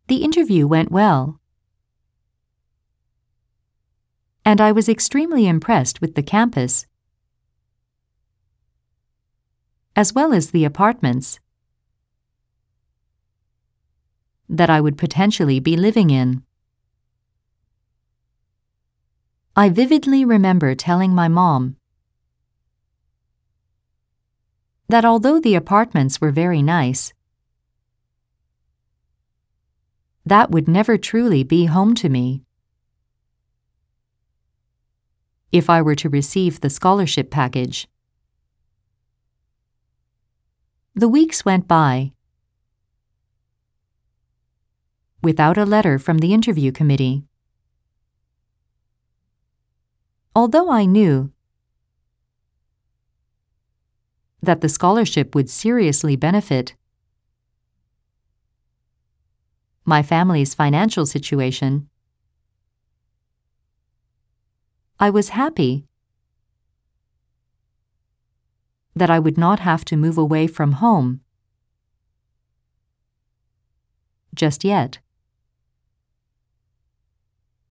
The interview went well, and I was extremely impressed with the campus, as well as the apartments that I would potentially be living in. I vividly remember telling my mom that although the apartments were very nice, that would never truly be home to me. If I were to receive the scholarship package. The weeks went by without a letter from the interview committee. Although I knew that the scholarship would seriously benefit my family's financial situation, I was happy that I would not have to move away from home just yet.